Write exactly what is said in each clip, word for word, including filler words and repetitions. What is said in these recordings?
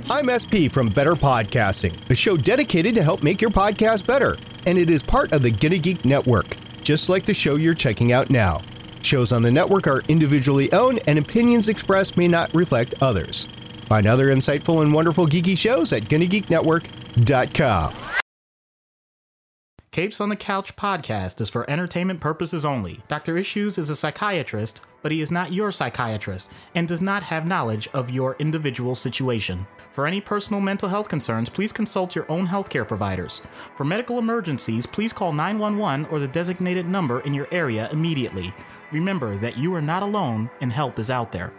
I'm S P from Better Podcasting, a show dedicated to help make your podcast better. And it is part of the Gonna Geek Network, just like the show you're checking out now. Shows on the network are individually owned, and opinions expressed may not reflect others. Find other insightful and wonderful geeky shows at gonna geek network dot com. Capes on the Couch podcast is for entertainment purposes only. Doctor Issues is a psychiatrist, but he is not your psychiatrist and does not have knowledge of your individual situation. For any personal mental health concerns, please consult your own healthcare providers. For medical emergencies, please call nine one one or the designated number in your area immediately. Remember that you are not alone and help is out there.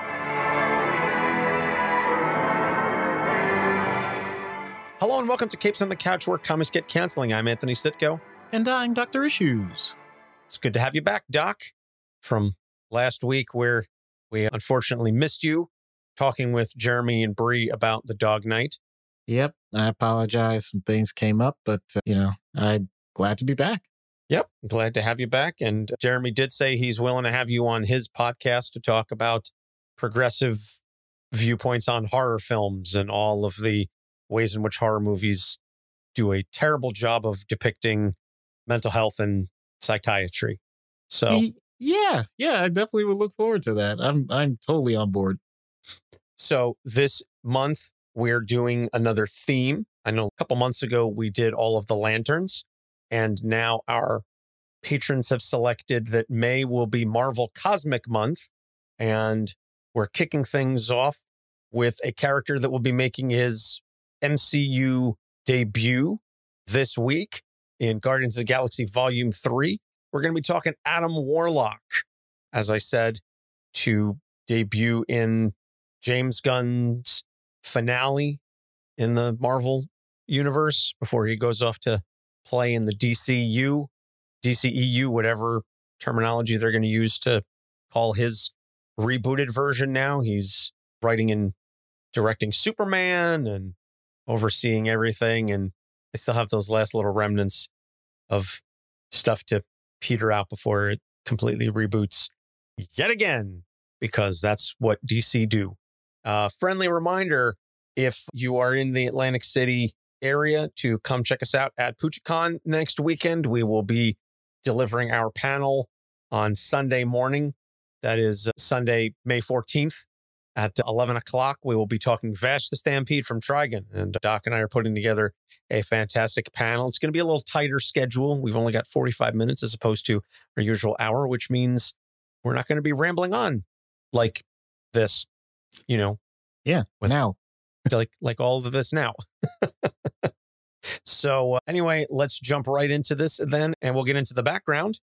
Hello and welcome to Capes on the Couch, where comics get canceling. I'm Anthony Sitko. And I'm Doctor Issues. It's good to have you back, Doc, from last week where we unfortunately missed you talking with Jeremy and Bree about the Dog Night. Yep, I apologize. Some things came up, but, uh, you know, I'm glad to be back. Yep, glad to have you back. And Jeremy did say he's willing to have you on his podcast to talk about progressive viewpoints on horror films and all of the ways in which horror movies do a terrible job of depicting mental health and psychiatry. So yeah, yeah, I definitely would look forward to that. I'm I'm totally on board. So this month we're doing another theme. I know a couple months ago we did all of the lanterns, and now our patrons have selected that May will be Marvel Cosmic Month, and we're kicking things off with a character that will be making his M C U debut this week in Guardians of the Galaxy Volume three. We're going to be talking Adam Warlock, as I said, to debut in James Gunn's finale in the Marvel universe before he goes off to play in the D C U, D C E U, whatever terminology they're going to use to call his rebooted version now. He's writing and directing Superman and overseeing everything, and they still have those last little remnants of stuff to peter out before it completely reboots yet again, because that's what D C do. Uh, friendly reminder, if you are in the Atlantic City area, to come check us out at PoochieCon next weekend. We will be delivering our panel on Sunday morning. That is Sunday, May fourteenth. At eleven o'clock, we will be talking Vash the Stampede from Trigon. And Doc and I are putting together a fantastic panel. It's going to be a little tighter schedule. We've only got forty-five minutes as opposed to our usual hour, which means we're not going to be rambling on like this, you know. Yeah, with, now. like, like all of this now. So uh, anyway, let's jump right into this then, and we'll get into the background.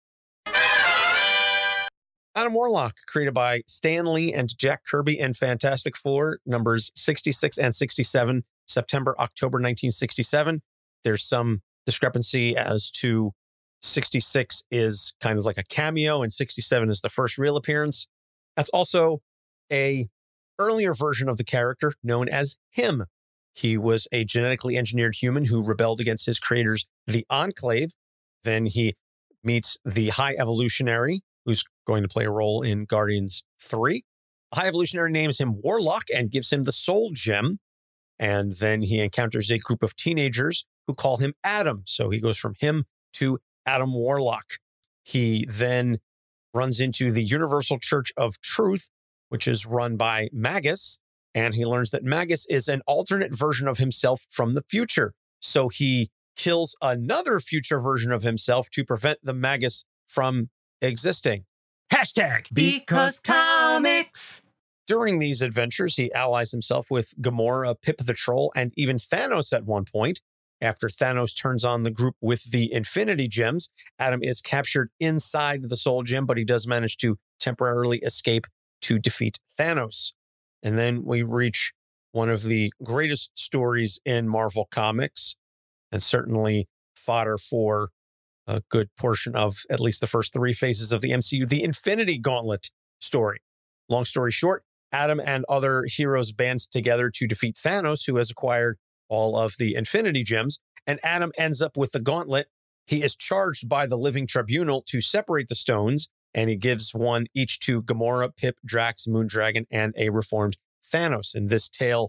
Adam Warlock, created by Stan Lee and Jack Kirby and Fantastic Four, numbers sixty-six and sixty-seven, September, October nineteen sixty-seven. There's some discrepancy as to sixty-six is kind of like a cameo and sixty-seven is the first real appearance. That's also a earlier version of the character known as him. He was a genetically engineered human who rebelled against his creators, the Enclave. Then he meets the High Evolutionary, who's going to play a role in Guardians three. The High Evolutionary names him Warlock and gives him the Soul Gem. And then he encounters a group of teenagers who call him Adam. So he goes from him to Adam Warlock. He then runs into the Universal Church of Truth, which is run by Magus. And he learns that Magus is an alternate version of himself from the future. So he kills another future version of himself to prevent the Magus from existing. Hashtag because comics. During these adventures, he allies himself with Gamora, Pip the Troll, and even Thanos at one point. After Thanos turns on the group with the Infinity Gems, Adam is captured inside the Soul Gem, but he does manage to temporarily escape to defeat Thanos. And then we reach one of the greatest stories in Marvel Comics, and certainly fodder for a good portion of at least the first three phases of the M C U, the Infinity Gauntlet story. Long story short, Adam and other heroes band together to defeat Thanos, who has acquired all of the Infinity Gems, and Adam ends up with the gauntlet. He is charged by the Living Tribunal to separate the stones, and he gives one each to Gamora, Pip, Drax, Moondragon, and a reformed Thanos. And this tale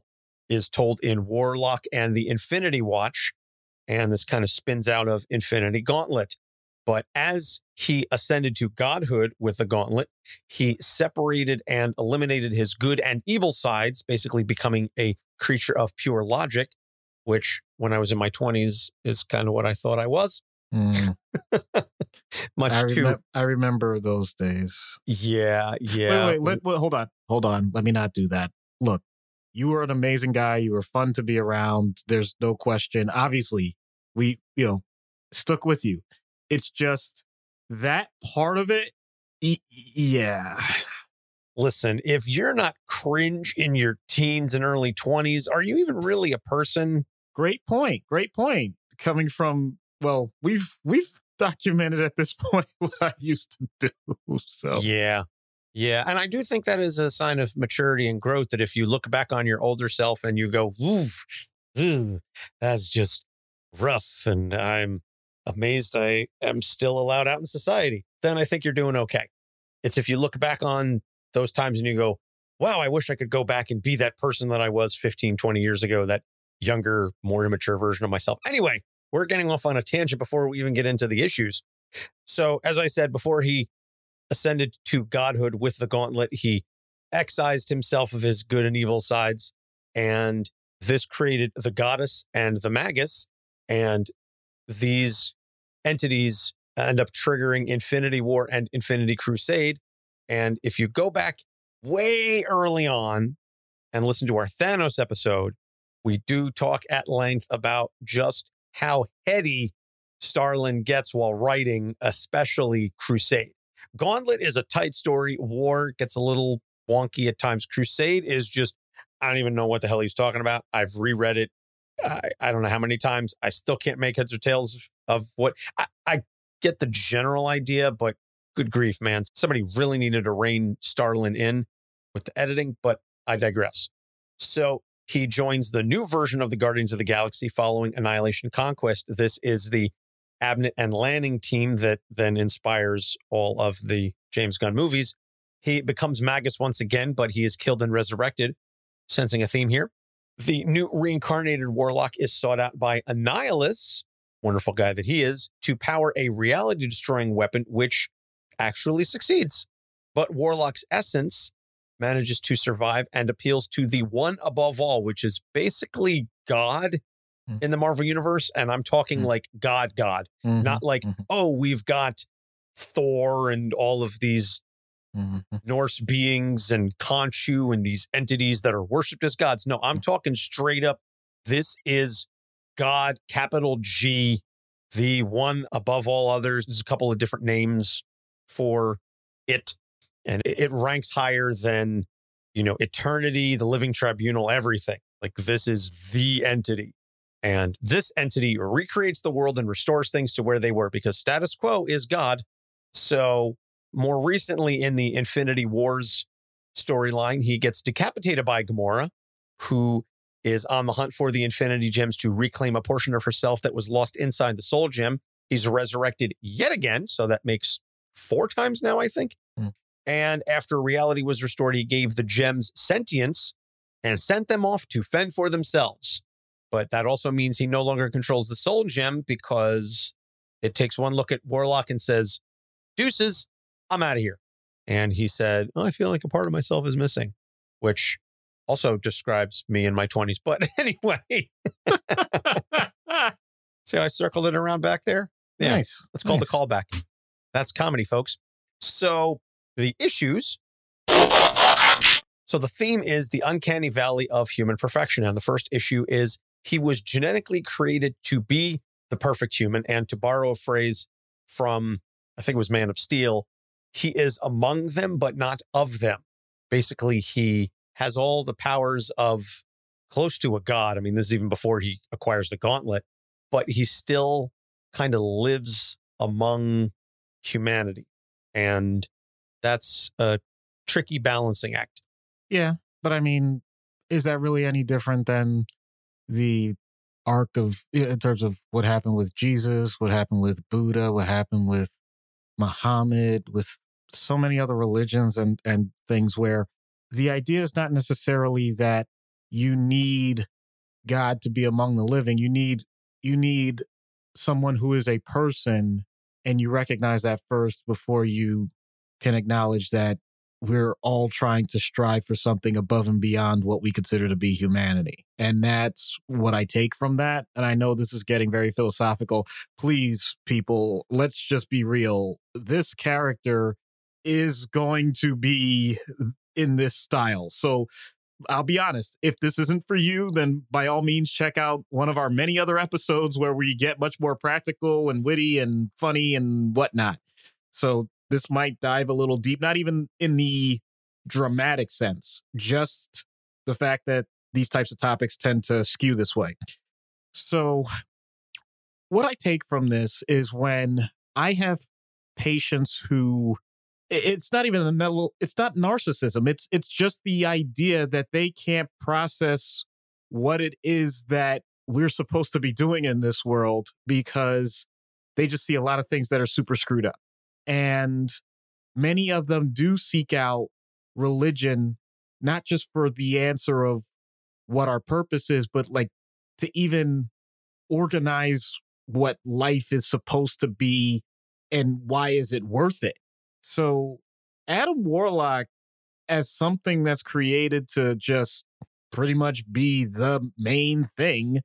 is told in Warlock and the Infinity Watch. And this kind of spins out of Infinity Gauntlet. But as he ascended to godhood with the gauntlet, he separated and eliminated his good and evil sides, basically becoming a creature of pure logic, which when I was in my twenties is kind of what I thought I was. Mm. Much I, too. remem- I remember those days. Yeah, yeah. Wait, wait, let, wait, hold on. Hold on. Let me not do that. Look, you were an amazing guy. You were fun to be around. There's no question. Obviously, we, you know, stuck with you. It's just that part of it. E- yeah. Listen, if you're not cringe in your teens and early twenties, are you even really a person? Great point. Great point. Coming from, well, we've we've documented at this point what I used to do. So Yeah. Yeah. And I do think that is a sign of maturity and growth, that if you look back on your older self and you go, ooh, ooh, that's just rough, and I'm amazed I am still allowed out in society, then I think you're doing okay. It's if you look back on those times and you go, wow, I wish I could go back and be that person that I was fifteen, twenty years ago, that younger, more immature version of myself. Anyway, we're getting off on a tangent before we even get into the issues. So as I said, before he ascended to godhood with the gauntlet, he excised himself of his good and evil sides. And this created the goddess and the magus. And these entities end up triggering Infinity War and Infinity Crusade. And if you go back way early on and listen to our Thanos episode, we do talk at length about just how heady Starlin gets while writing, especially Crusade. Gauntlet is a tight story. War gets a little wonky at times. Crusade is just, I don't even know what the hell he's talking about. I've reread it. I, I don't know how many times. I still can't make heads or tails of what I, I get the general idea, but good grief, man. Somebody really needed to rein Starlin in with the editing, but I digress. So he joins the new version of the Guardians of the Galaxy following Annihilation Conquest. This is the Abnett and Lanning team that then inspires all of the James Gunn movies. He becomes Magus once again, but he is killed and resurrected, sensing a theme here. The new reincarnated Warlock is sought out by Annihilus, wonderful guy that he is, to power a reality-destroying weapon, which actually succeeds. But Warlock's essence manages to survive and appeals to the one above all, which is basically God mm. in the Marvel Universe. And I'm talking mm. like God, God, mm-hmm. not like, mm-hmm. oh, we've got Thor and all of these mm-hmm. Norse beings and Khonshu and these entities that are worshipped as gods. No, I'm mm-hmm. talking straight up. This is God, capital G, the one above all others. There's a couple of different names for it. And it ranks higher than, you know, Eternity, the Living Tribunal, everything. Like, this is the entity. And this entity recreates the world and restores things to where they were, because status quo is God. So more recently in the Infinity Wars storyline, he gets decapitated by Gamora, who is on the hunt for the Infinity Gems to reclaim a portion of herself that was lost inside the Soul Gem. He's resurrected yet again. So that makes four times now, I think. Mm. And after reality was restored, he gave the gems sentience and sent them off to fend for themselves. But that also means he no longer controls the Soul Gem, because it takes one look at Warlock and says, deuces, I'm out of here. And he said, oh, I feel like a part of myself is missing, which also describes me in my twenties. But anyway, see how I circled it around back there? Yeah, nice. Let's call nice. the callback. That's comedy, folks. So the issues. So the theme is the uncanny valley of human perfection. And the first issue is he was genetically created to be the perfect human. And to borrow a phrase from, I think it was Man of Steel, he is among them, but not of them. Basically, he has all the powers of close to a god. I mean, this is even before he acquires the gauntlet, but he still kind of lives among humanity. And that's a tricky balancing act. Yeah, but I mean, is that really any different than the arc of, in terms of what happened with Jesus, what happened with Buddha, what happened with Muhammad, with so many other religions and, and things, where the idea is not necessarily that you need God to be among the living. You need you need someone who is a person, and you recognize that first before you can acknowledge that we're all trying to strive for something above and beyond what we consider to be humanity. And that's what I take from that. And I know this is getting very philosophical. Please, people, let's just be real. This character is going to be in this style. So I'll be honest, if this isn't for you, then by all means, check out one of our many other episodes where we get much more practical and witty and funny and whatnot. So this might dive a little deep, not even in the dramatic sense, just the fact that these types of topics tend to skew this way. So what I take from this is when I have patients who, it's not even a, it's not narcissism. It's, it's just the idea that they can't process what it is that we're supposed to be doing in this world because they just see a lot of things that are super screwed up. And many of them do seek out religion, not just for the answer of what our purpose is, but like to even organize what life is supposed to be and why is it worth it. So Adam Warlock, as something that's created to just pretty much be the main thing,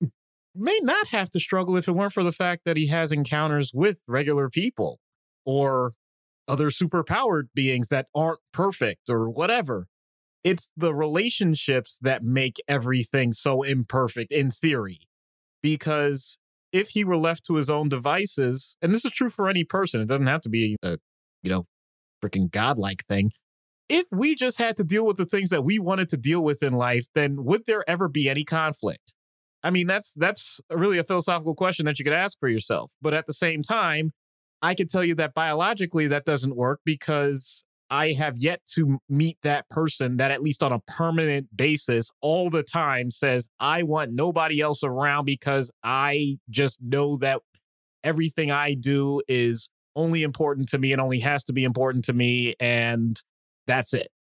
may not have to struggle if it weren't for the fact that he has encounters with regular people or other superpowered beings that aren't perfect or whatever. It's the relationships that make everything so imperfect in theory. Because if he were left to his own devices, and this is true for any person, it doesn't have to be a, you know, freaking godlike thing. If we just had to deal with the things that we wanted to deal with in life, then would there ever be any conflict? I mean, that's that's really a philosophical question that you could ask for yourself. But at the same time, I can tell you that biologically that doesn't work because I have yet to meet that person that at least on a permanent basis all the time says, I want nobody else around because I just know that everything I do is only important to me and only has to be important to me. And that's it.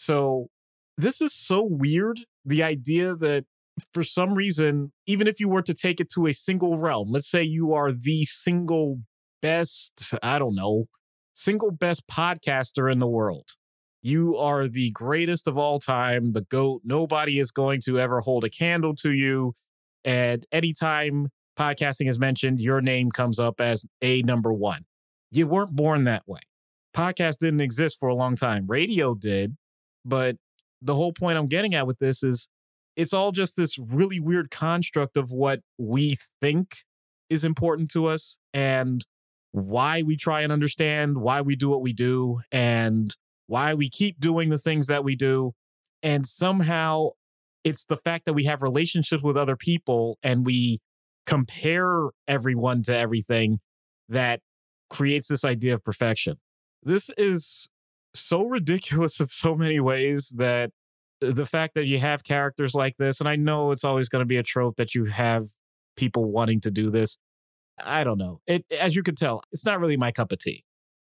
So this is so weird. The idea that for some reason, even if you were to take it to a single realm, let's say you are the single best, I don't know, single best podcaster in the world. You are the greatest of all time, the GOAT. Nobody is going to ever hold a candle to you. And anytime podcasting is mentioned, your name comes up as a number one. You weren't born that way. Podcast didn't exist for a long time. Radio did. But the whole point I'm getting at with this is it's all just this really weird construct of what we think is important to us and why we try and understand why we do what we do and why we keep doing the things that we do. And somehow it's the fact that we have relationships with other people and we compare everyone to everything that creates this idea of perfection. This is so ridiculous in so many ways that the fact that you have characters like this, and I know it's always going to be a trope that you have people wanting to do this. I don't know. It, as you can tell, it's not really my cup of tea.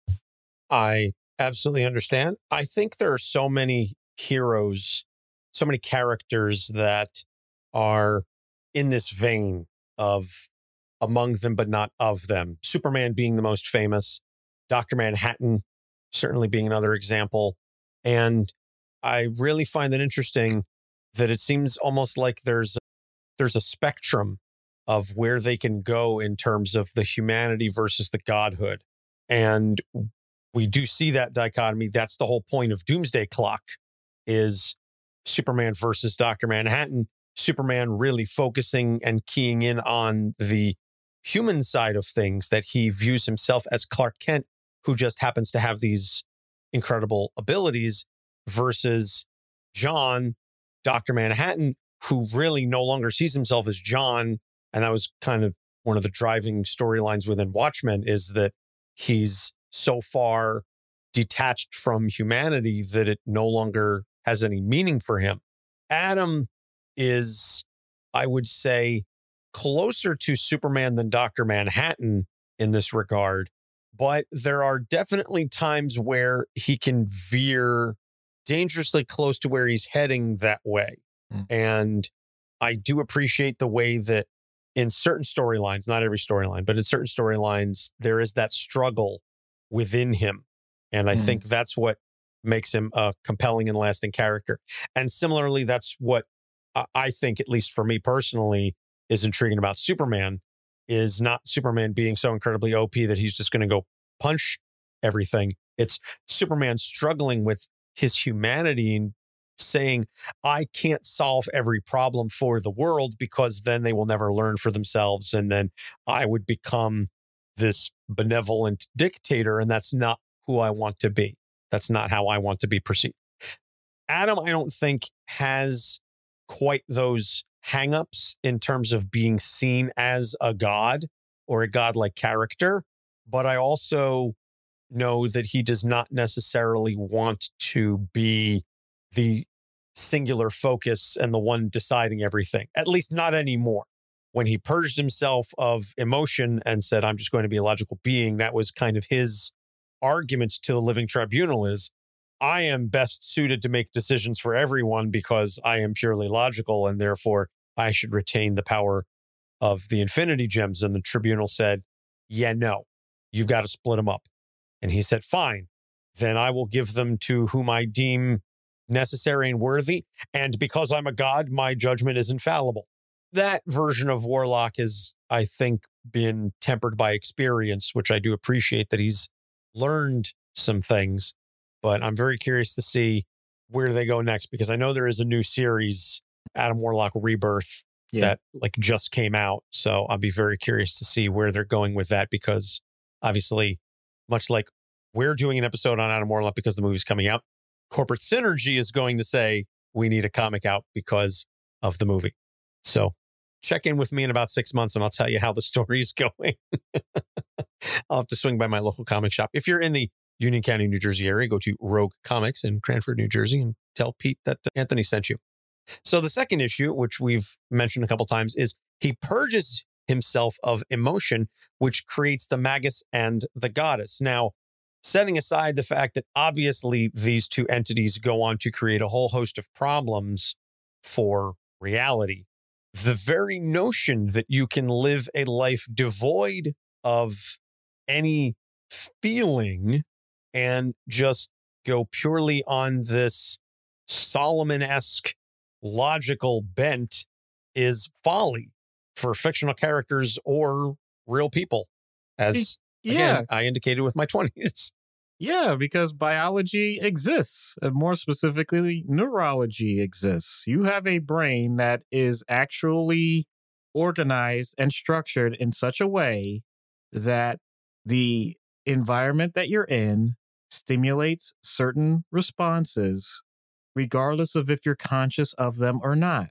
I absolutely understand. I think there are so many heroes, so many characters that are in this vein of among them, but not of them. Superman being the most famous, Doctor Manhattan certainly being another example. And I really find it interesting that it seems almost like there's there's a spectrum of where they can go in terms of the humanity versus the godhood. And we do see that dichotomy. That's the whole point of Doomsday Clock is Superman versus Doctor Manhattan. Superman really focusing and keying in on the human side of things, that he views himself as Clark Kent, who just happens to have these incredible abilities, versus John, Doctor Manhattan, who really no longer sees himself as John. And that was kind of one of the driving storylines within Watchmen, is that he's so far detached from humanity that it no longer has any meaning for him. Adam is, I would say, closer to Superman than Doctor Manhattan in this regard. But there are definitely times where he can veer dangerously close to where he's heading that way. Mm. And I do appreciate the way that in certain storylines, not every storyline, but in certain storylines, there is that struggle within him. And I mm. think that's what makes him a compelling and lasting character. And similarly, that's what I think, at least for me personally, is intriguing about Superman, is not Superman being so incredibly O P that he's just going to go punch everything. It's Superman struggling with his humanity and saying, I can't solve every problem for the world because then they will never learn for themselves. And then I would become this benevolent dictator. And that's not who I want to be. That's not how I want to be perceived. Adam, I don't think, has quite those hangups in terms of being seen as a god or a godlike character. But I also know that he does not necessarily want to be the singular focus and the one deciding everything, at least not anymore. When he purged himself of emotion and said, I'm just going to be a logical being, that was kind of his argument to the living tribunal is, I am best suited to make decisions for everyone because I am purely logical and therefore I should retain the power of the Infinity Gems. And the tribunal said, yeah, no, you've got to split them up. And he said, fine, then I will give them to whom I deem necessary and worthy. And because I'm a god, my judgment is infallible. That version of Warlock has, I think, been tempered by experience, which I do appreciate that he's learned some things. But I'm very curious to see where they go next, because I know there is a new series, Adam Warlock Rebirth, yeah. that like just came out. So I'll be very curious to see where they're going with that, because obviously, much like we're doing an episode on Adam Warlock because the movie's coming out, Corporate Synergy is going to say we need a comic out because of the movie. So check in with me in about six months and I'll tell you how the story's going. I'll have to swing by my local comic shop. If you're in the Union County, New Jersey area, go to Rogue Comics in Cranford, New Jersey, and tell Pete that Anthony sent you. So the second issue, which we've mentioned a couple times, is he purges himself of emotion, which creates the Magus and the Goddess. Now, setting aside the fact that obviously these two entities go on to create a whole host of problems for reality, the very notion that you can live a life devoid of any feeling and just go purely on this Solomon-esque logical bent is folly for fictional characters or real people, as yeah. again, I indicated with my twenties. Yeah, because biology exists, and more specifically, neurology exists. You have a brain that is actually organized and structured in such a way that the environment that you're in stimulates certain responses, regardless of if you're conscious of them or not.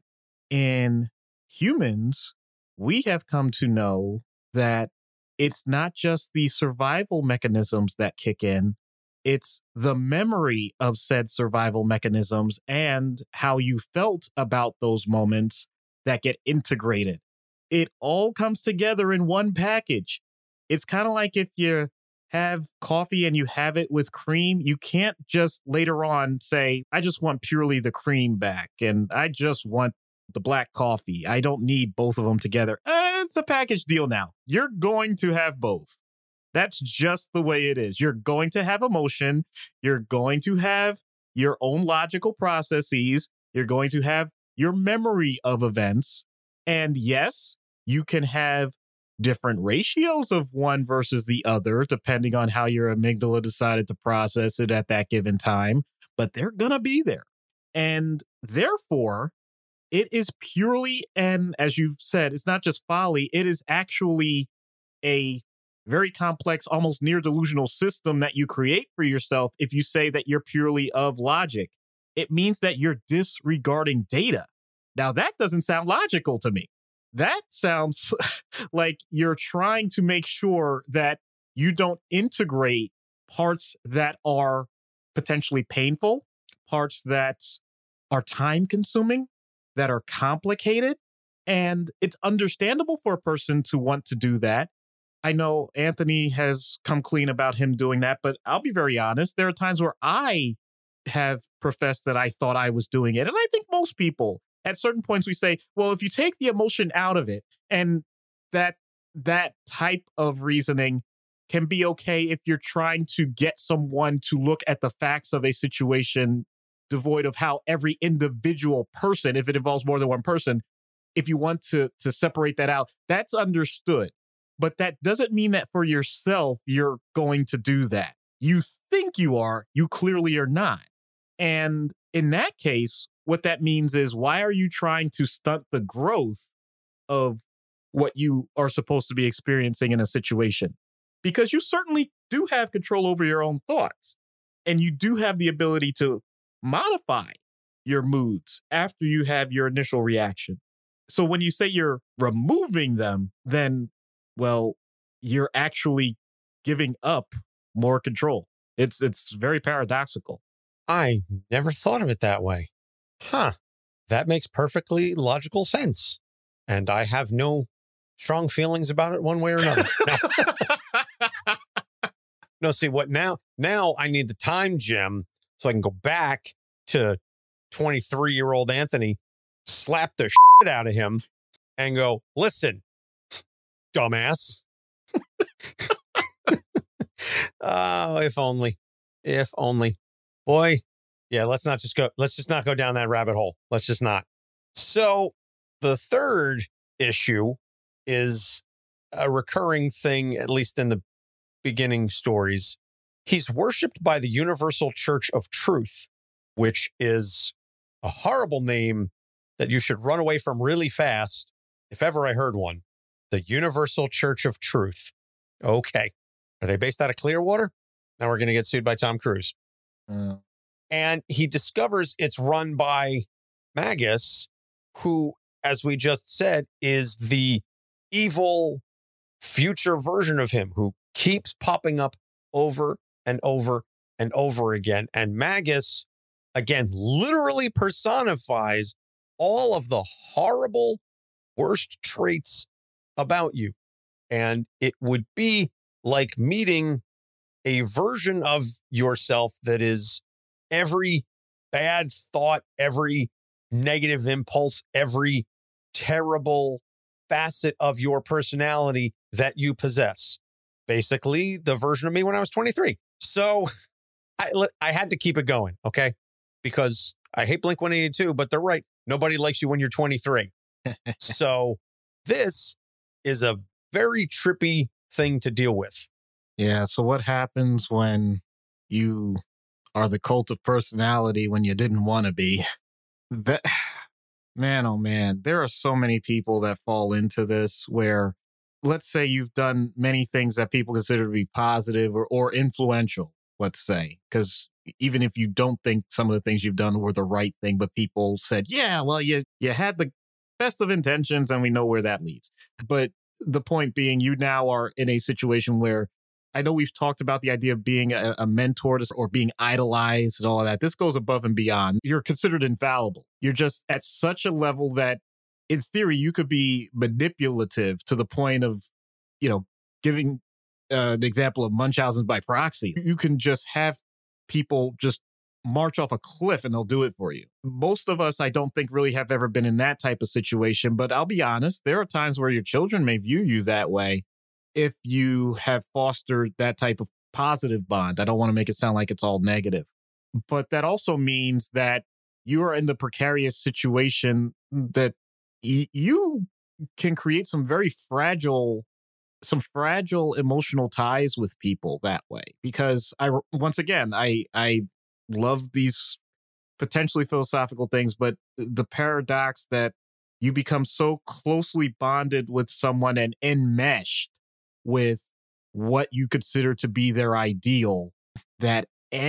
In humans, we have come to know that it's not just the survival mechanisms that kick in, it's the memory of said survival mechanisms and how you felt about those moments that get integrated. It all comes together in one package. It's kind of like if you have coffee and you have it with cream, you can't just later on say, I just want purely the cream back and I just want the black coffee. I don't need both of them together. Uh, it's a package deal now. You're going to have both. That's just the way it is. You're going to have emotion. You're going to have your own logical processes. You're going to have your memory of events. And yes, you can have different ratios of one versus the other, depending on how your amygdala decided to process it at that given time, but they're going to be there. And therefore, it is purely, and as you've said, it's not just folly, it is actually a very complex, almost near delusional system that you create for yourself if you say that you're purely of logic. It means that you're disregarding data. Now, that doesn't sound logical to me. That sounds like you're trying to make sure that you don't integrate parts that are potentially painful, parts that are time consuming, that are complicated. And it's understandable for a person to want to do that. I know Anthony has come clean about him doing that, but I'll be very honest. There are times where I have professed that I thought I was doing it. And I think most people at certain points we say, well, if you take the emotion out of it, and that that type of reasoning can be okay if you're trying to get someone to look at the facts of a situation devoid of how every individual person, if it involves more than one person, if you want to to separate that out, that's understood. But that doesn't mean that for yourself, you're going to do that. You think you are, you clearly are not. And in that case, what that means is, why are you trying to stunt the growth of what you are supposed to be experiencing in a situation? Because you certainly do have control over your own thoughts, and you do have the ability to modify your moods after you have your initial reaction. So when you say you're removing them, then, well, you're actually giving up more control. It's it's very paradoxical. I never thought of it that way. Huh. That makes perfectly logical sense. And I have no strong feelings about it one way or another. No, no see what now? Now I need the time gem so I can go back to twenty-three-year-old Anthony, slap the shit out of him, and go, listen, dumbass. Oh, if only. If only. Boy, yeah, let's not just go, let's just not go down that rabbit hole. Let's just not. So the third issue is a recurring thing, at least in the beginning stories. He's worshipped by the Universal Church of Truth, which is a horrible name that you should run away from really fast, if ever I heard one. The Universal Church of Truth. Okay. Are they based out of Clearwater? Now we're going to get sued by Tom Cruise. Uh, And he discovers it's run by Magus, who, as we just said, is the evil future version of him who keeps popping up over and over and over again. And Magus, again, literally personifies all of the horrible, worst traits about you. And it would be like meeting a version of yourself that is every bad thought, every negative impulse, every terrible facet of your personality that you possess. Basically, the version of me when I was twenty-three. So I, I had to keep it going, okay? Because I hate Blink one eighty-two, but they're right. Nobody likes you when you're twenty-three. So this is a very trippy thing to deal with. yeah. So what happens when you are the cult of personality when you didn't want to be? That, man, oh man, there are so many people that fall into this where, let's say you've done many things that people consider to be positive or, or influential, let's say, because even if you don't think some of the things you've done were the right thing, but people said, yeah, well, you, you had the best of intentions and we know where that leads. But the point being, you now are in a situation where, I know we've talked about the idea of being a, a mentor to, or being idolized and all of that. This goes above and beyond. You're considered infallible. You're just at such a level that, in theory, you could be manipulative to the point of, you know, giving uh, an example of Munchausen by proxy. You can just have people just march off a cliff and they'll do it for you. Most of us, I don't think, really have ever been in that type of situation. But I'll be honest, there are times where your children may view you that way if you have fostered that type of positive bond. I don't want to make it sound like it's all negative. But that also means that you are in the precarious situation that y- you can create some very fragile, some fragile emotional ties with people that way. Because I, once again, I, I love these potentially philosophical things, but the paradox that you become so closely bonded with someone and enmeshed with what you consider to be their ideal, that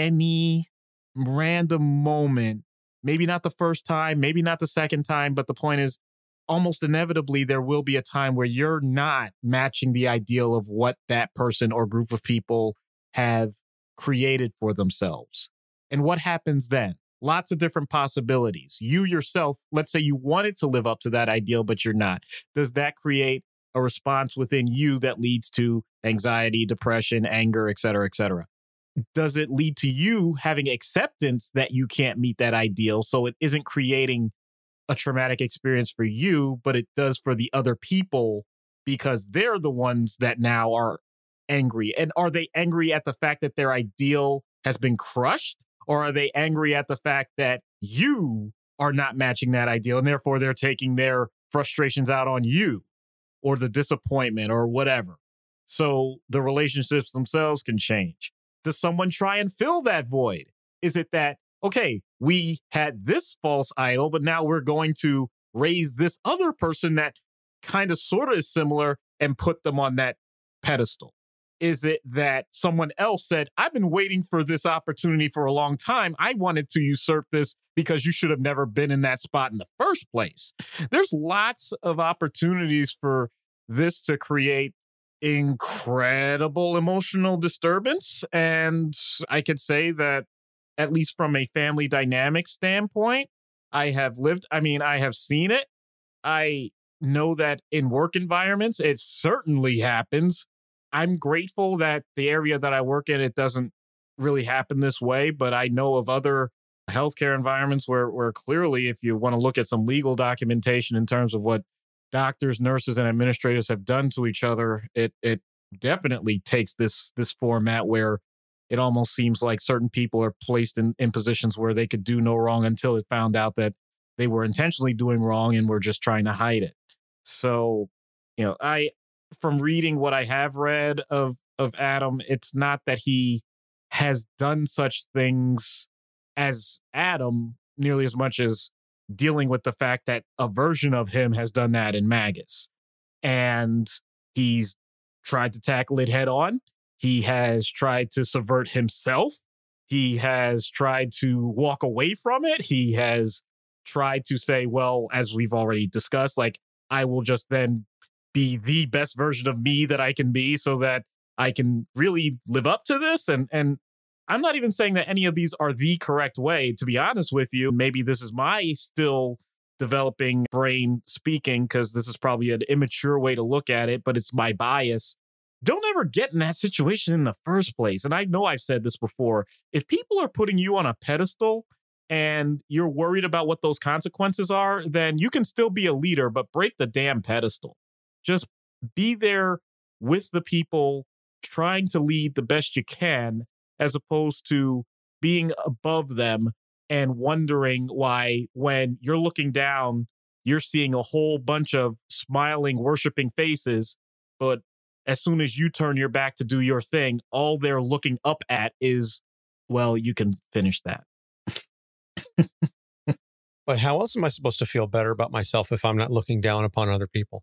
any random moment, maybe not the first time, maybe not the second time, but the point is, almost inevitably, there will be a time where you're not matching the ideal of what that person or group of people have created for themselves. And what happens then? Lots of different possibilities. You yourself, let's say you wanted to live up to that ideal, but you're not. Does that create a response within you that leads to anxiety, depression, anger, et cetera, et cetera? Does it lead to you having acceptance that you can't meet that ideal, so it isn't creating a traumatic experience for you, but it does for the other people because they're the ones that now are angry. And are they angry at the fact that their ideal has been crushed? Or are they angry at the fact that you are not matching that ideal and therefore they're taking their frustrations out on you or the disappointment or whatever? So the relationships themselves can change. Does someone try and fill that void? Is it that, okay, we had this false idol, but now we're going to raise this other person that kind of sort of is similar and put them on that pedestal? Is it that someone else said, I've been waiting for this opportunity for a long time. I wanted to usurp this because you should have never been in that spot in the first place. There's lots of opportunities for this to create incredible emotional disturbance. And I could say that, at least from a family dynamic standpoint, I have lived, I mean, I have seen it. I know that in work environments, it certainly happens. I'm grateful that the area that I work in, it doesn't really happen this way, but I know of other healthcare environments where, where clearly, if you want to look at some legal documentation in terms of what doctors, nurses, and administrators have done to each other, it it definitely takes this this format where it almost seems like certain people are placed in, in positions where they could do no wrong until it found out that they were intentionally doing wrong and were just trying to hide it. So, you know, I, from reading what I have read of of Adam, it's not that he has done such things as Adam nearly as much as dealing with the fact that a version of him has done that in Magus. And he's tried to tackle it head on. He has tried to subvert himself. He has tried to walk away from it. He has tried to say, well, as we've already discussed, like, I will just then be the best version of me that I can be so that I can really live up to this. And, and I'm not even saying that any of these are the correct way, to be honest with you. Maybe this is my still developing brain speaking, because this is probably an immature way to look at it, but it's my bias. Don't ever get in that situation in the first place. And I know I've said this before. If people are putting you on a pedestal and you're worried about what those consequences are, then you can still be a leader, but break the damn pedestal. Just be there with the people, trying to lead the best you can, as opposed to being above them and wondering why, when you're looking down, you're seeing a whole bunch of smiling, worshiping faces, but as soon as you turn your back to do your thing, all they're looking up at is, well, you can finish that. But how else am I supposed to feel better about myself if I'm not looking down upon other people?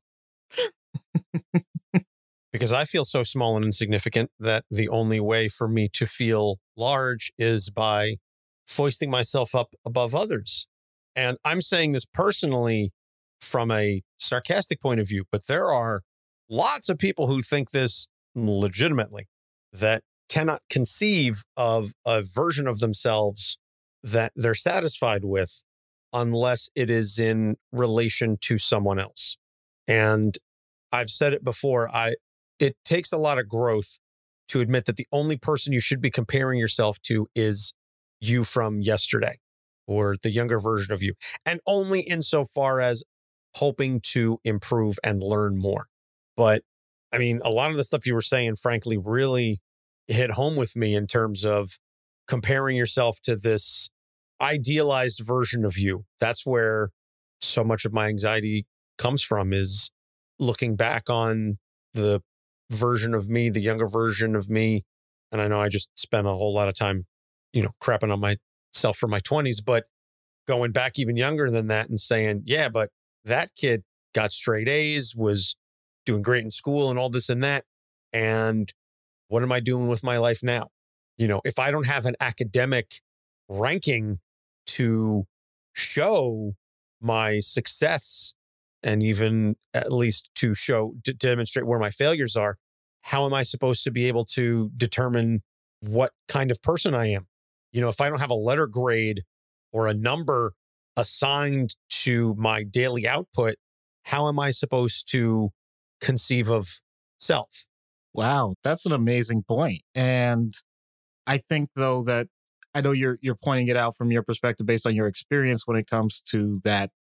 Because I feel so small and insignificant that the only way for me to feel large is by foisting myself up above others. And I'm saying this personally from a sarcastic point of view, but there are lots of people who think this legitimately, that cannot conceive of a version of themselves that they're satisfied with unless it is in relation to someone else. And I've said it before, I it takes a lot of growth to admit that the only person you should be comparing yourself to is you from yesterday or the younger version of you. And only insofar as hoping to improve and learn more. But I mean, a lot of the stuff you were saying, frankly, really hit home with me in terms of comparing yourself to this idealized version of you. That's where so much of my anxiety comes from, is looking back on the version of me, the younger version of me. And I know I just spent a whole lot of time, you know, crapping on myself for my twenties, but going back even younger than that and saying, yeah, but that kid got straight A's, was doing great in school and all this and that. And what am I doing with my life now? You know, if I don't have an academic ranking to show my success, and even at least to show, to demonstrate where my failures are, how am I supposed to be able to determine what kind of person I am? You know, if I don't have a letter grade or a number assigned to my daily output, how am I supposed to conceive of self? Wow, that's an amazing point. And I think, though, that I know you're you're pointing it out from your perspective based on your experience when it comes to that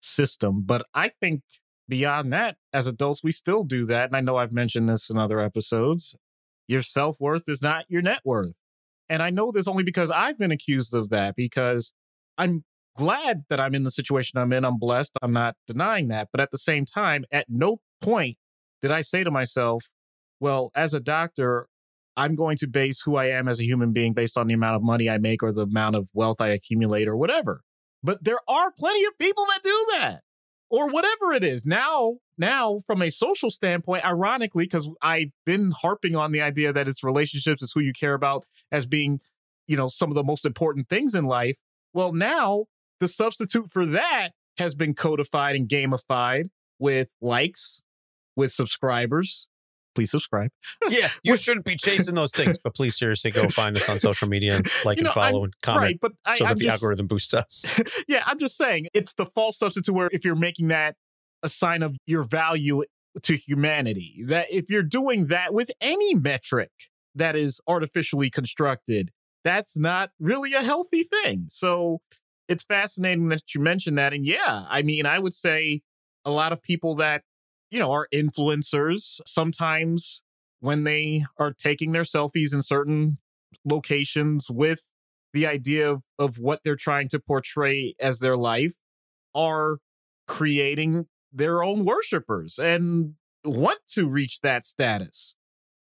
system. But I think beyond that, as adults, we still do that. And I know I've mentioned this in other episodes. Your self-worth is not your net worth. And I know this only because I've been accused of that, because I'm glad that I'm in the situation I'm in. I'm blessed. I'm not denying that. But at the same time, at no point did I say to myself, well, as a doctor, I'm going to base who I am as a human being based on the amount of money I make or the amount of wealth I accumulate or whatever. But there are plenty of people that do that, or whatever it is. Now, now from a social standpoint, ironically, because I've been harping on the idea that it's relationships, it's who you care about as being, you know, some of the most important things in life. Well, now the substitute for that has been codified and gamified with likes, with subscribers. Please subscribe. Yeah, you shouldn't be chasing those things, but please seriously go find us on social media and like You know, and follow I'm- and comment right, but I, so that I'm the just, algorithm boosts us. yeah, I'm just saying it's the false substitute where if you're making that a sign of your value to humanity, that if you're doing that with any metric that is artificially constructed, that's not really a healthy thing. So it's fascinating that you mentioned that. And yeah, I mean, I would say a lot of people that, you know, are influencers, sometimes when they are taking their selfies in certain locations with the idea of, of what they're trying to portray as their life, are creating their own worshipers and want to reach that status.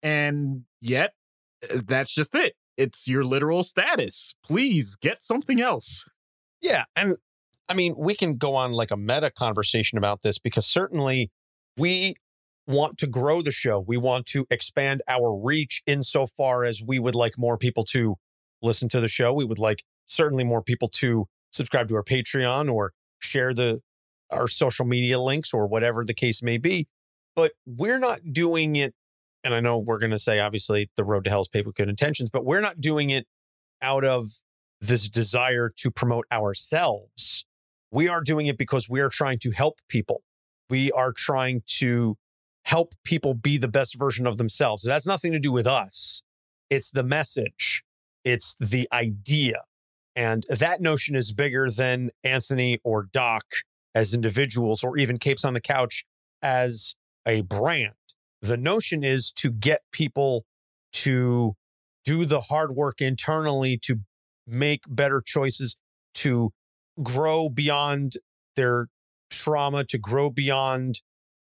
And yet, that's just it. It's your literal status. Please get something else. Yeah. And I mean, we can go on like a meta conversation about this, because certainly we want to grow the show. We want to expand our reach insofar as we would like more people to listen to the show. We would like certainly more people to subscribe to our Patreon or share the our social media links or whatever the case may be. But we're not doing it. And I know we're going to say, obviously, the road to hell is paved with good intentions, but we're not doing it out of this desire to promote ourselves. We are doing it because we are trying to help people. We are trying to help people be the best version of themselves. It has nothing to do with us. It's the message. It's the idea. And that notion is bigger than Anthony or Doc as individuals, or even Capes on the Couch as a brand. The notion is to get people to do the hard work internally, to make better choices, to grow beyond their trauma, to grow beyond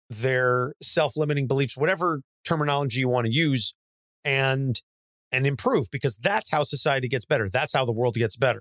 their self-limiting beliefs, whatever terminology you want to use, and and improve, because that's how society gets better. That's how the world gets better.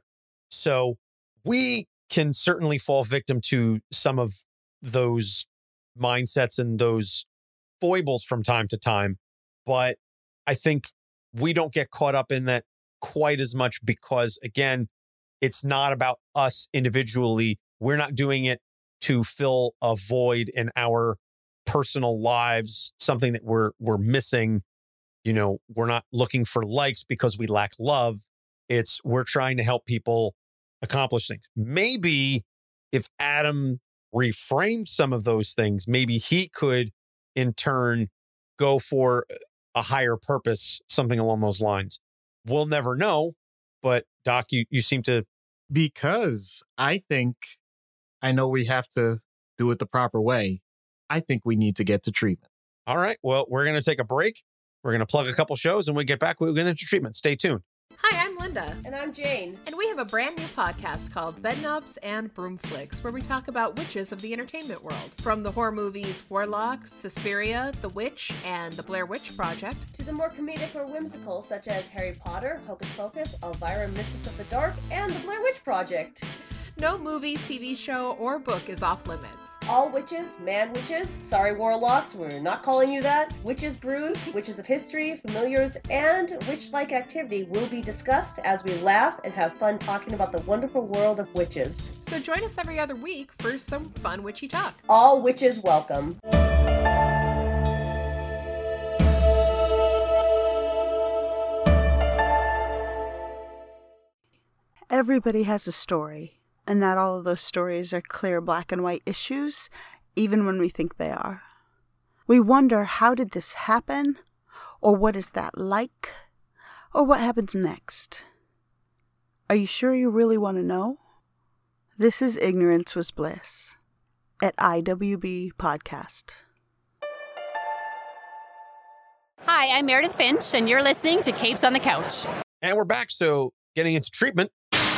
So we can certainly fall victim to some of those mindsets and those foibles from time to time. But I think we don't get caught up in that quite as much because, again, it's not about us individually. We're not doing it to fill a void in our personal lives, something that we're we're missing. You know, we're not looking for likes because we lack love. It's we're trying to help people accomplish things. Maybe if Adam reframed some of those things, maybe he could in turn go for a higher purpose, something along those lines. We'll never know. But Doc, you, you seem to... Because I think, I know we have to do it the proper way. I think we need to get to treatment. All right. Well, we're going to take a break. We're going to plug a couple shows, and when we get back, we'll get into treatment. Stay tuned. Hi, I'm Linda. And I'm Jane. And we have a brand new podcast called Bedknobs and Broomflicks, where we talk about witches of the entertainment world. From the horror movies Warlock, Suspiria, The Witch, and The Blair Witch Project, To the more comedic or whimsical, such as Harry Potter, Hocus Pocus, Elvira, Mistress of the Dark, and The Blair Witch Project. no movie, T V show, or book is off limits. All witches, man witches, sorry warlocks, we're not calling you that, witches brews, witches of history, familiars, and witch-like activity will be discussed as we laugh and have fun talking about the wonderful world of witches. So join us every other week for some fun witchy talk. All witches welcome. Everybody has a story, and not all of those stories are clear black and white issues, even when we think they are. We wonder, how did this happen? Or what is that like? Or what happens next? Are you sure you really want to know? This is Ignorance Was Bliss. at I W B Podcast. Hi, I'm Meredith Finch, and you're listening to Capes on the Couch. And we're back, so getting into treatment.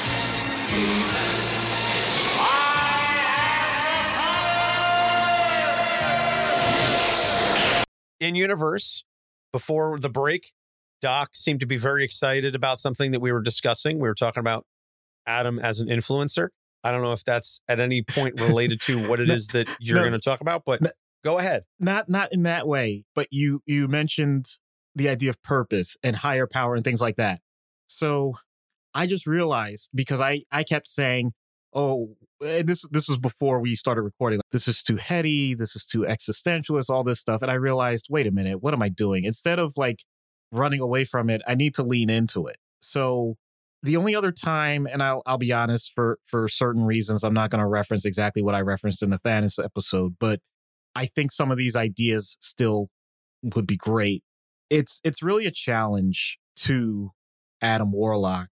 In universe, before the break, Doc seemed to be very excited about something that we were discussing. We were talking about Adam as an influencer. I don't know if that's at any point related to what it no, is that you're no, going to talk about, but no, go ahead. Not not in that way, but you you mentioned the idea of purpose and higher power and things like that. So I just realized, because I, I kept saying, oh, and this this was before we started recording, like, this is too heady, this is too existentialist, all this stuff. And I realized, wait a minute, what am I doing? Instead of like running away from it, I need to lean into it. So the only other time, and I'll I'll be honest, for for certain reasons, I'm not going to reference exactly what I referenced in the Thanos episode, but I think some of these ideas still would be great. It's it's really a challenge to Adam Warlock,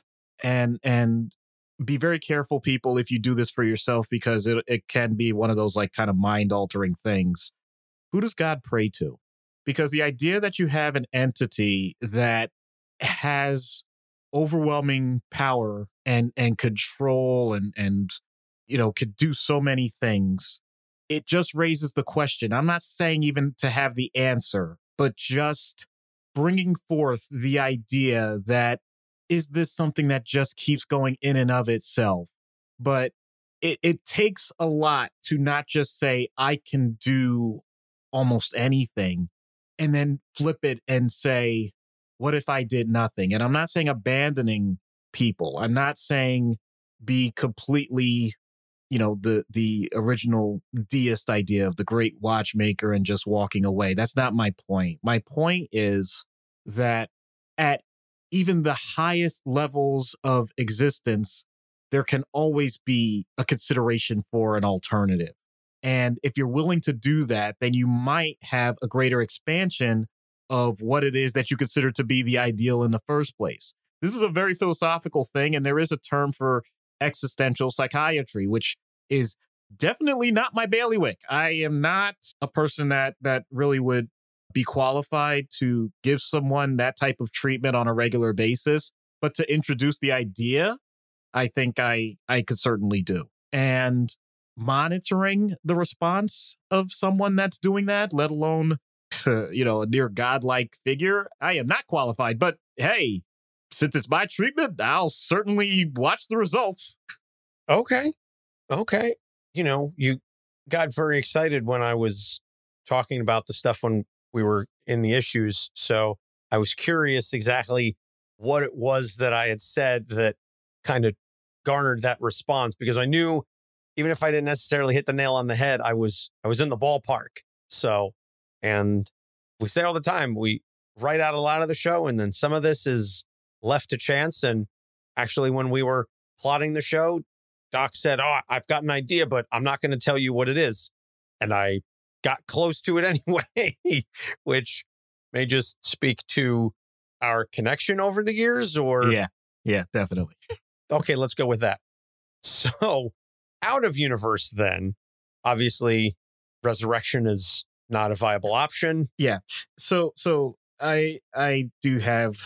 and and be very careful, people, if you do this for yourself, because it it can be one of those like kind of mind altering things. Who does God pray to? Because the idea that you have an entity that has overwhelming power and and control and and you know could do so many things, it just raises the question. I'm not saying even to have the answer, but just bringing forth the idea that, is this something that just keeps going in and of itself? But it, it takes a lot to not just say, I can do almost anything, and then flip it and say, what if I did nothing? And I'm not saying abandoning people. I'm not saying be completely, you know, the the original deist idea of the great watchmaker and just walking away. That's not my point. My point is that at even the highest levels of existence, there can always be a consideration for an alternative. And if you're willing to do that, then you might have a greater expansion of what it is that you consider to be the ideal in the first place. This is a very philosophical thing, and there is a term for existential psychiatry, which is definitely not my bailiwick. I am not a person that that really would be qualified to give someone that type of treatment on a regular basis, but to introduce the idea, I think I I could certainly do. And monitoring the response of someone that's doing that, let alone uh, you know, a near godlike figure, I am not qualified. But hey, since it's my treatment, I'll certainly watch the results. Okay. Okay. You know, you got very excited when I was talking about the stuff when we were in the issues. So I was curious exactly what it was that I had said that kind of garnered that response, because I knew even if I didn't necessarily hit the nail on the head, I was, I was in the ballpark. So, and we say all the time, we write out a lot of the show, and then some of this is left to chance. And actually, when we were plotting the show, Doc said, oh, I've got an idea, but I'm not going to tell you what it is. And I got close to it anyway, which may just speak to our connection over the years, or... Yeah, yeah, definitely. Okay, let's go with that. So out of universe then, obviously resurrection is not a viable option. Yeah. So, so I, I do have,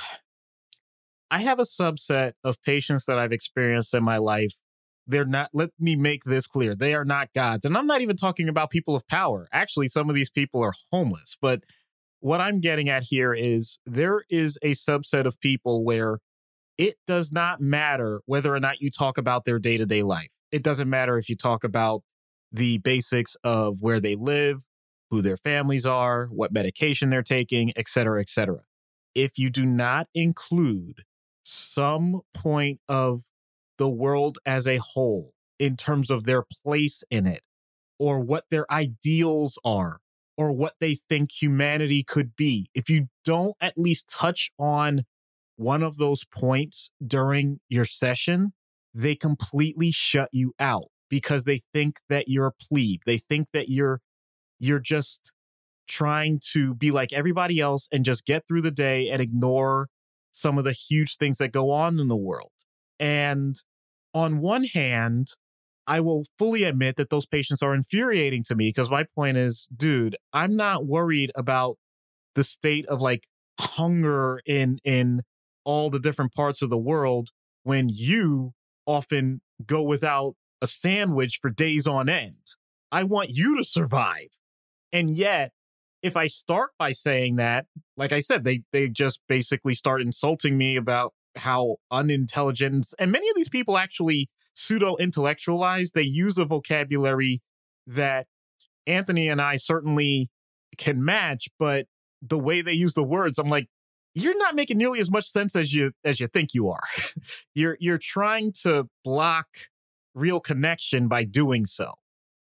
I have a subset of patients that I've experienced in my life. They're not, let me make this clear, they are not gods. And I'm not even talking about people of power. Actually, some of these people are homeless. But what I'm getting at here is there is a subset of people where it does not matter whether or not you talk about their day-to-day life. It doesn't matter if you talk about the basics of where they live, who their families are, what medication they're taking, et cetera, et cetera. If you do not include some point of the world as a whole in terms of their place in it, or what their ideals are, or what they think humanity could be, if you don't at least touch on one of those points during your session, they completely shut you out because they think that you're a plebe. They think that you're you're just trying to be like everybody else and just get through the day and ignore some of the huge things that go on in the world. And on one hand, I will fully admit that those patients are infuriating to me because my point is, dude, I'm not worried about the state of like hunger in in all the different parts of the world when you often go without a sandwich for days on end. I want you to survive. And yet, if I start by saying that, like I said, they they just basically start insulting me about how unintelligent, and many of these people actually pseudo-intellectualize. They use a vocabulary that Anthony and I certainly can match, but the way they use the words, I'm like, you're not making nearly as much sense as you as you think you are. you're you're trying to block real connection by doing so.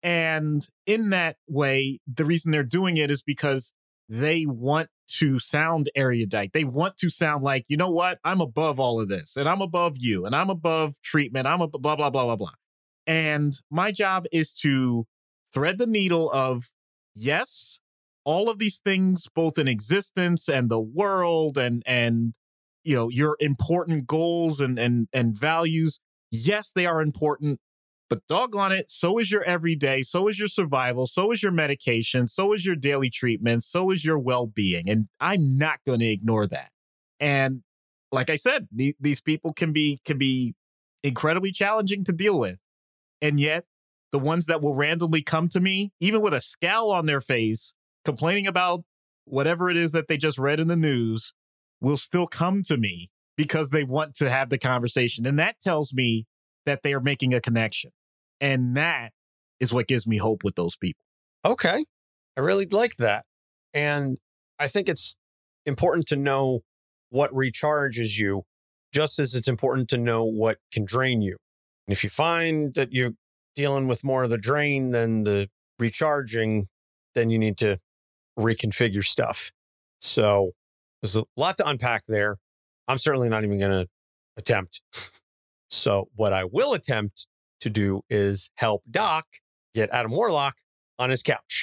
And in that way, the reason they're doing it is because they want to sound erudite. They want to sound like, you know what? I'm above all of this, and I'm above you, and I'm above treatment. I'm a blah, blah, blah, blah, blah. And my job is to thread the needle of, yes, all of these things, both in existence and the world and, and you know, your important goals and, and, and values, yes, they are important. But doggone it, so is your everyday, so is your survival, so is your medication, so is your daily treatment, so is your well-being. And I'm not going to ignore that. And like I said, the, these people can be can be incredibly challenging to deal with. And yet, the ones that will randomly come to me, even with a scowl on their face, complaining about whatever it is that they just read in the news, will still come to me because they want to have the conversation. And that tells me that they are making a connection. And that is what gives me hope with those people. Okay. I really like that. And I think it's important to know what recharges you, just as it's important to know what can drain you. And if you find that you're dealing with more of the drain than the recharging, then you need to reconfigure stuff. So there's a lot to unpack there. I'm certainly not even going to attempt. So what I will attempt to do is help Doc get Adam Warlock on his couch.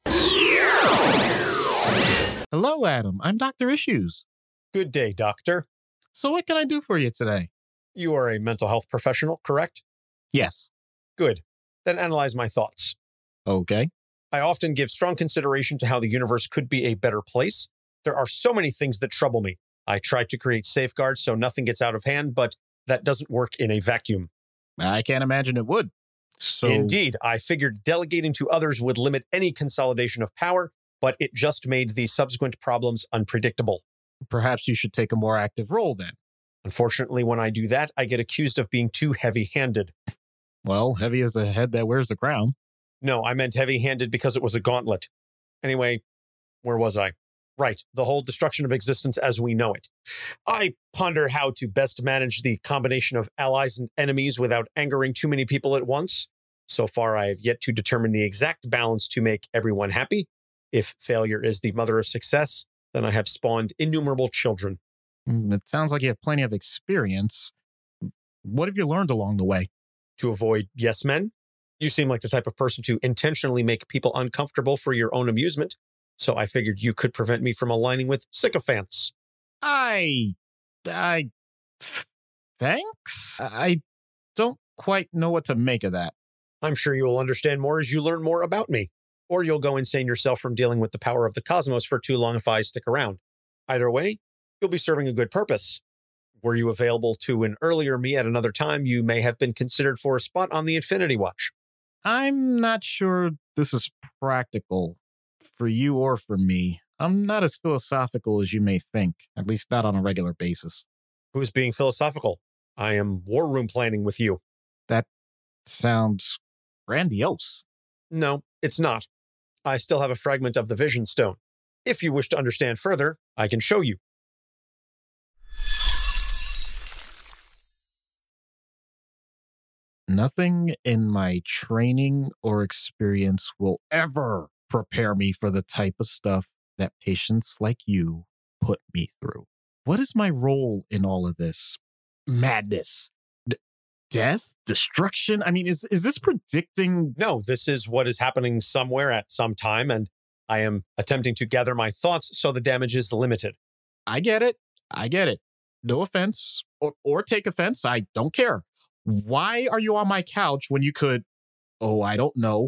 Hello, Adam. I'm Doctor Issues. Good day, Doctor. So what can I do for you today? You are a mental health professional, correct? Yes. Good. Then analyze my thoughts. Okay. I often give strong consideration to how the universe could be a better place. There are so many things that trouble me. I try to create safeguards so nothing gets out of hand, but that doesn't work in a vacuum. I can't imagine it would. So Indeed, I figured delegating to others would limit any consolidation of power, but it just made the subsequent problems unpredictable. Perhaps you should take a more active role then. Unfortunately, when I do that, I get accused of being too heavy-handed. Well, heavy as the head that wears the crown. No, I meant heavy-handed because it was a gauntlet. Anyway, where was I? Right, the whole destruction of existence as we know it. I ponder how to best manage the combination of allies and enemies without angering too many people at once. So far, I have yet to determine the exact balance to make everyone happy. If failure is the mother of success, then I have spawned innumerable children. It sounds like you have plenty of experience. What have you learned along the way? To avoid yes men. You seem like the type of person to intentionally make people uncomfortable for your own amusement. So I figured you could prevent me from aligning with sycophants. I... I... Thanks? I don't quite know what to make of that. I'm sure you will understand more as you learn more about me. Or you'll go insane yourself from dealing with the power of the cosmos for too long if I stick around. Either way, you'll be serving a good purpose. Were you available to an earlier me at another time, you may have been considered for a spot on the Infinity Watch. I'm not sure this is practical for you or for me. I'm not as philosophical as you may think, at least not on a regular basis. Who's being philosophical? I am war room planning with you. That sounds grandiose. No, it's not. I still have a fragment of the Vision Stone. If you wish to understand further, I can show you. Nothing in my training or experience will ever prepare me for the type of stuff that patients like you put me through. What is my role in all of this madness? D- death? Destruction? I mean, is, is this predicting? No, this is what is happening somewhere at some time, and I am attempting to gather my thoughts so the damage is limited. I get it. I get it. No offense or, or take offense. I don't care. Why are you on my couch when you could oh, I don't know,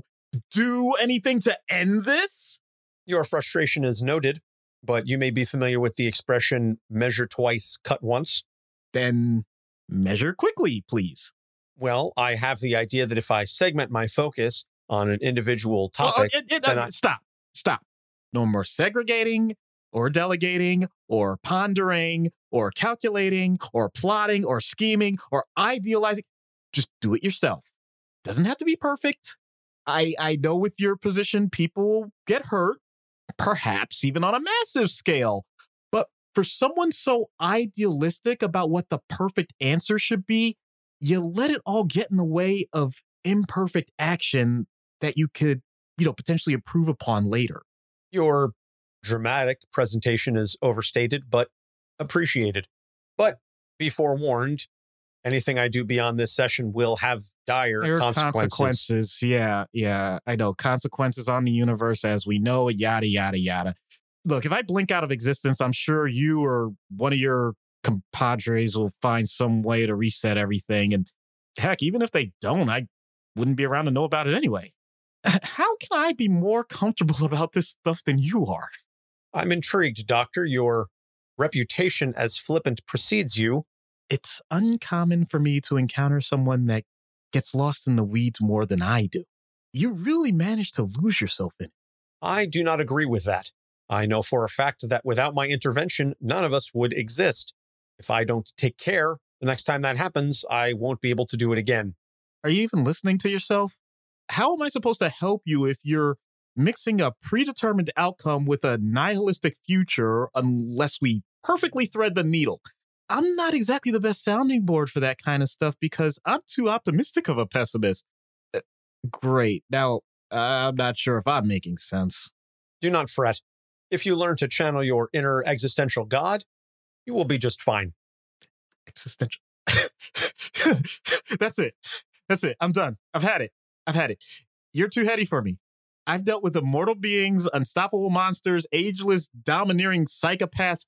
do anything to end this? Your frustration is noted, but you may be familiar with the expression measure twice, cut once. Then measure quickly, please. Well, I have the idea that if I segment my focus on an individual topic, oh, it, it, then uh, I, stop, stop. No more segregating or delegating or pondering or calculating or plotting or scheming or idealizing. Just do it yourself. Doesn't have to be perfect. I, I know with your position, people will get hurt, perhaps even on a massive scale. But for someone so idealistic about what the perfect answer should be, you let it all get in the way of imperfect action that you could, you know, potentially improve upon later. your dramatic presentation is overstated, but appreciated. But be forewarned, anything I do beyond this session will have dire There are consequences. consequences. Yeah, yeah, I know. Consequences on the universe as we know it, yada, yada, yada. Look, if I blink out of existence, I'm sure you or one of your compadres will find some way to reset everything. And heck, even if they don't, I wouldn't be around to know about it anyway. How can I be more comfortable about this stuff than you are? I'm intrigued, Doctor. Your reputation as flippant precedes you. It's uncommon for me to encounter someone that gets lost in the weeds more than I do. You really managed to lose yourself in it. I do not agree with that. I know for a fact that without my intervention, none of us would exist. If I don't take care, the next time that happens, I won't be able to do it again. Are you even listening to yourself? How am I supposed to help you if you're mixing a predetermined outcome with a nihilistic future unless we perfectly thread the needle? I'm not exactly the best sounding board for that kind of stuff because I'm too optimistic of a pessimist. Uh, great. Now, uh, I'm not sure if I'm making sense. Do not fret. If you learn to channel your inner existential God, you will be just fine. Existential. That's it. That's it. I'm done. I've had it. I've had it. You're too heady for me. I've dealt with immortal beings, unstoppable monsters, ageless, domineering psychopaths.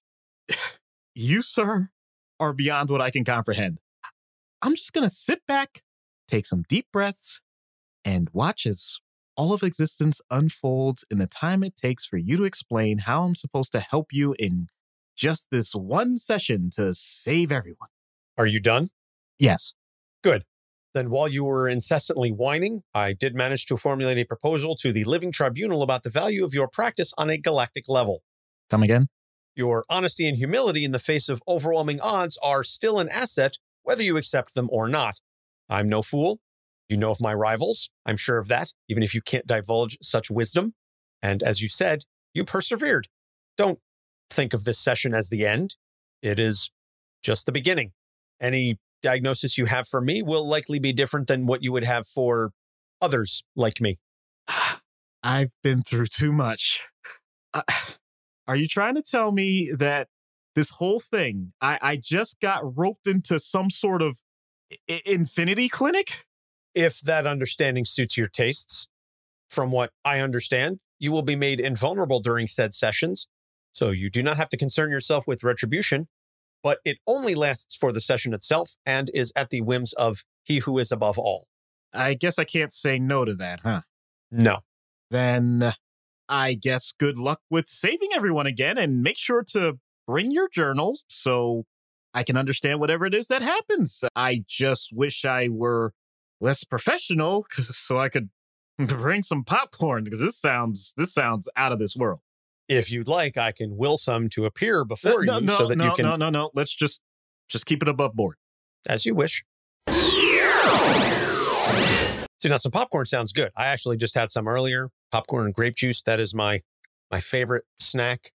You, sir, are beyond what I can comprehend. I'm just going to sit back, take some deep breaths, and watch as all of existence unfolds in the time it takes for you to explain how I'm supposed to help you in just this one session to save everyone. Are you done? Yes. Good. Then while you were incessantly whining, I did manage to formulate a proposal to the Living Tribunal about the value of your practice on a galactic level. Come again? Your honesty and humility in the face of overwhelming odds are still an asset, whether you accept them or not. I'm no fool. You know of my rivals. I'm sure of that, even if you can't divulge such wisdom. And as you said, you persevered. Don't think of this session as the end. It is just the beginning. Any diagnosis you have for me will likely be different than what you would have for others like me. I've been through too much. Uh, are you trying to tell me that this whole thing, I, I just got roped into some sort of I- infinity clinic? If that understanding suits your tastes, from what I understand, you will be made invulnerable during said sessions, so you do not have to concern yourself with retribution, but it only lasts for the session itself and is at the whims of he who is above all. I guess I can't say no to that, huh? No. Then I guess good luck with saving everyone again, and make sure to bring your journals so I can understand whatever it is that happens. I just wish I were less professional so I could bring some popcorn because this sounds this sounds out of this world. If you'd like, I can will some to appear before no, you no, so that no, you can... No, no, no, let's just just keep it above board. As you wish. See, now some popcorn sounds good. I actually just had some earlier. Popcorn and grape juice. That is my my favorite snack.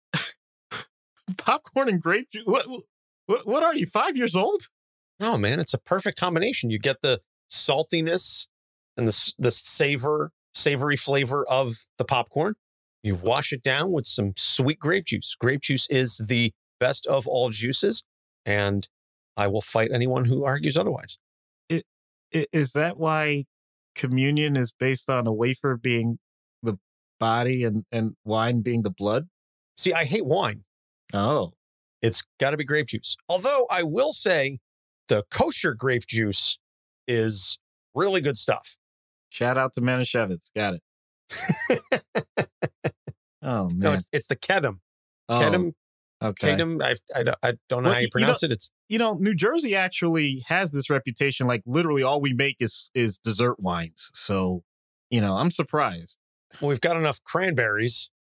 Popcorn and grape juice? What, what, what are you, five years old? Oh, man, it's a perfect combination. You get the saltiness and the, the savor, savory flavor of the popcorn. You wash it down with some sweet grape juice. Grape juice is the best of all juices, and I will fight anyone who argues otherwise. It, it, is that why communion is based on a wafer being the body and, and wine being the blood? See, I hate wine. Oh. It's got to be grape juice. Although I will say the kosher grape juice is really good stuff. Shout out to Manischewitz. Got it. Oh, man. No, it's, it's the Kedem. Oh, Kedem. okay. Kedem. I, I, I don't know Well, how you you pronounce know- it. It's You know, New Jersey actually has this reputation. Like, literally all we make is is dessert wines. So, you know, I'm surprised. well, we've got enough cranberries.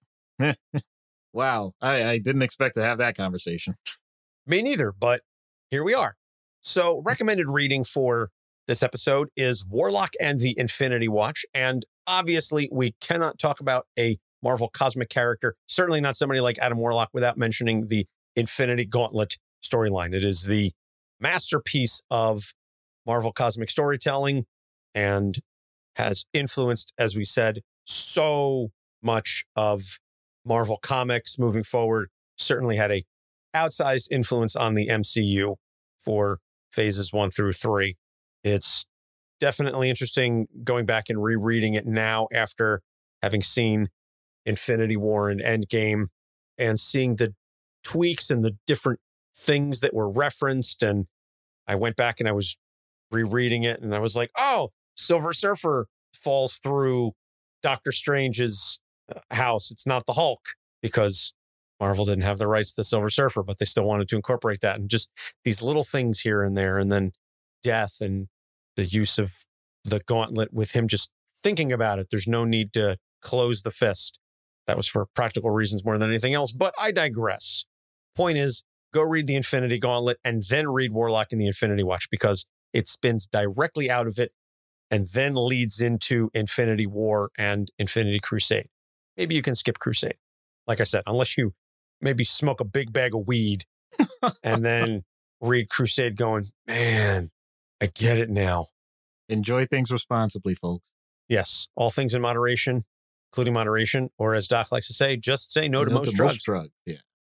Wow. I, I didn't expect to have that conversation. Me neither, but here we are. So, recommended reading for this episode is Warlock and the Infinity Watch. And obviously, we cannot talk about a Marvel cosmic character, certainly not somebody like Adam Warlock, without mentioning the Infinity Gauntlet storyline. It is the masterpiece of Marvel cosmic storytelling and has influenced, as we said, so much of Marvel comics moving forward. Certainly had a outsized influence on the M C U for phases one through three. It's definitely interesting going back and rereading it now after having seen Infinity War and Endgame and seeing the tweaks and the different things that were referenced. And I went back and I was rereading it and I was like, oh, Silver Surfer falls through Doctor Strange's house. It's not the Hulk, because Marvel didn't have the rights to the Silver Surfer, but they still wanted to incorporate that. And just these little things here and there. And then death and the use of the gauntlet with him just thinking about it. There's no need to close the fist. That was for practical reasons more than anything else, but I digress. Point is, go read the Infinity Gauntlet and then read Warlock and the Infinity Watch, because it spins directly out of it and then leads into Infinity War and Infinity Crusade. Maybe you can skip Crusade. Like I said, unless you maybe smoke a big bag of weed and then read Crusade going, man, I get it now. Enjoy things responsibly, folks. Yes, all things in moderation, including moderation, or as Doc likes to say, just say no to most drugs. drugs. Yeah.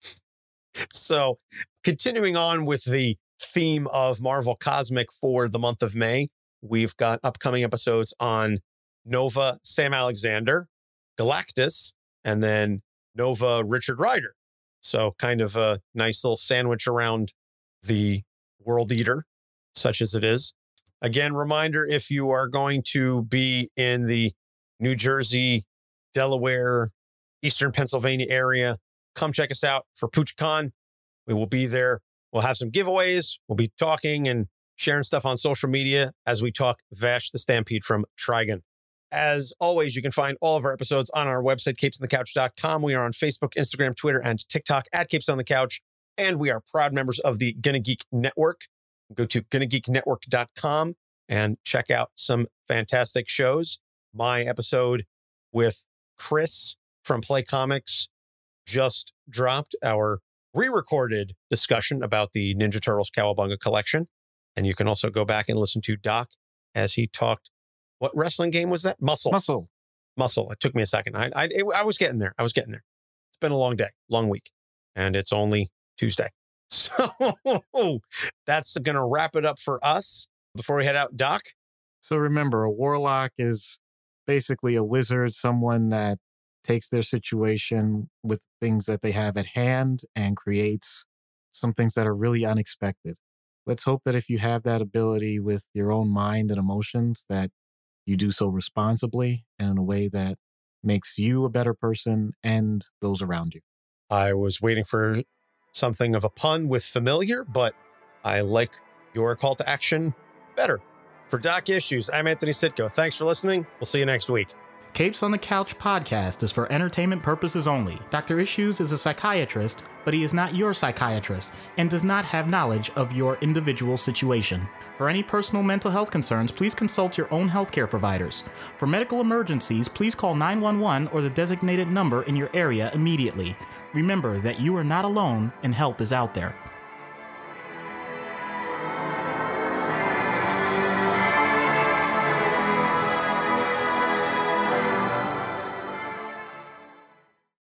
So continuing on with the theme of Marvel Cosmic for the month of May, we've got upcoming episodes on Nova Sam Alexander, Galactus, and then Nova Richard Rider. So kind of a nice little sandwich around the World Eater, such as it is. Again, reminder, if you are going to be in the New Jersey, Delaware, Eastern Pennsylvania area, come check us out for PoochCon. We will be there. We'll have some giveaways. We'll be talking and sharing stuff on social media as we talk Vash the Stampede from Trigon. As always, you can find all of our episodes on our website, capes on the couch dot com. We are on Facebook, Instagram, Twitter, and TikTok at Capes on the Couch. And we are proud members of the Gonna Geek Network. Go to gonna geek network dot com and check out some fantastic shows. My episode with Chris from Play Comics just dropped, our re-recorded discussion about the Ninja Turtles Cowabunga collection. And you can also go back and listen to Doc as he talked. What wrestling game was that? Muscle. Muscle. Muscle. It took me a second. I, I, it, I was getting there. I was getting there. It's been a long day, long week, and it's only Tuesday. So that's going to wrap it up for us. Before we head out, Doc? So remember, a warlock is basically a wizard, someone that takes their situation with things that they have at hand and creates some things that are really unexpected. Let's hope that if you have that ability with your own mind and emotions, that you do so responsibly and in a way that makes you a better person and those around you. I was waiting for something of a pun with familiar, but I like your call to action better. For Doc Issues, I'm Anthony Sitko. Thanks for listening. We'll see you next week. Capes on the Couch podcast is for entertainment purposes only. Doctor Issues is a psychiatrist, but he is not your psychiatrist and does not have knowledge of your individual situation. For any personal mental health concerns, please consult your own healthcare providers. For medical emergencies, please call nine one one or the designated number in your area immediately. Remember that you are not alone and help is out there.